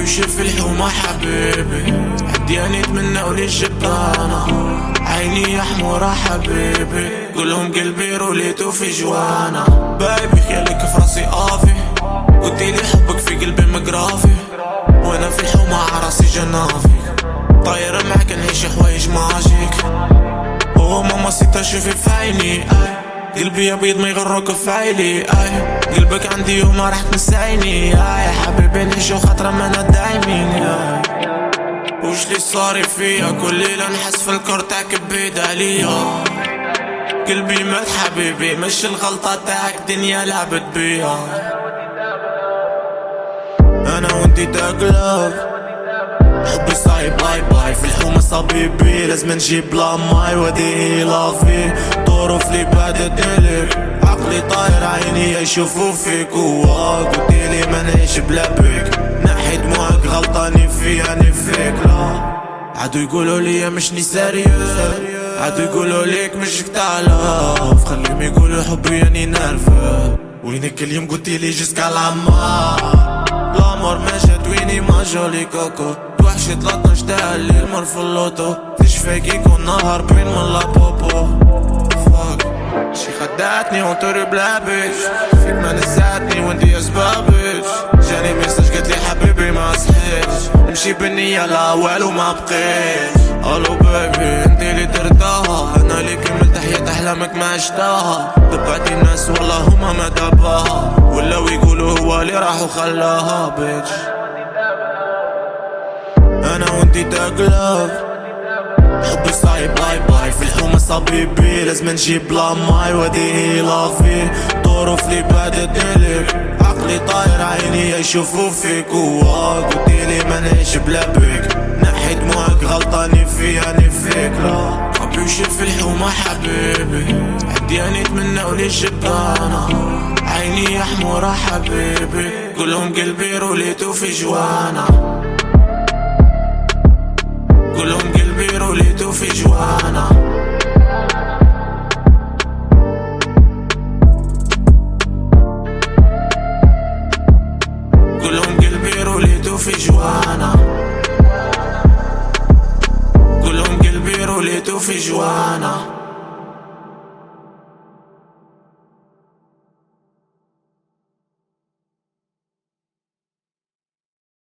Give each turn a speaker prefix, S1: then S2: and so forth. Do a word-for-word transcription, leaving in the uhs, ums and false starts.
S1: بيمشي في الحومة حبيبي، عدياني اتمنى وللجبانة، عيني يا حمورة حبيبي، قولهم قلبي روليتو في جوانا. بايبي خيالك في راسي قافي، قلتيلي حبك في قلبي مقرافي، وانا في الحومة عراسي جنافي، طاير معاك نعيش حوايج ماجيك. اوه ماما سيتا شوفي في عيني، اي قلبي ابيض ما يغرك في عيلي، اي قلبك عندي وما راح تنسيني، يا حبيبي نعيشو خاطر ما انا دايمين. يا وش لي صاري فيا كل ليلة نحس في الكور تاعك بعيد عليا، قلبي مات حبيبي مش الغلطة تاعك دنيا لعبت بيا. انا وانتي تقلب حبي صايب باي باي في الحومة صبيبي، لازم نجيب لا ماي ودي لافي، ظروف لي بعدت الك، عقلي طاير عيني يشوفوا فيك، وقلتيلي ما نعيش بلا بيك، نحي دموعك غلطاني فيا اني فيك. لا عادو يقولوا لي مشني سيريوس، عادو يقولوا ليك مشك تعلف، خليهم يقولوا حبي اني نرفز، وينك اليوم قلتيلي جسكا العمار، الامور ما جات ويني ما جولي كوكو، توحشي طلعت تاع الليل مر في اللوتو، تشفيك يكون نهار بين من لا بوبو. فاك شي خدعتني وطوري بلا بيش، فيك ما نساتني وانتي اسبابش، جاني ميساج قالتلي حبيبي ما صحيتش، نمشي بالنية لا والو ما بقيتش. الو بيبي انتي اللي درتاها، انا اللي كملت حياة احلامك ما عشتاها، دبعتي الناس والله هما ما دباها، ولاو يقولوا هو اللي راح وخلاها بيتش. انا وانتي تقلب حبي صايب باي باي في الحومة صبيبي، لازم نجيب لا ماي ودي لافي، ظروف لي بعدت الك، عقلي طاير عيني يشوفوا فيك، وقلتيلي ما نعيش بلا بيك، نحي دموعك غلطاني فيا اني فيك. لا بيمشي في الحومة حبيبي، عدياني اتمنى وللجبانة، عيني يا حمورة حبيبي، قولهم قلبي روليتو في جوانا، قولهم قلبي روليتو في جوانا، قولهم قلبي روليتو في جوانا، قولهم قلبي روليتو في جوانا.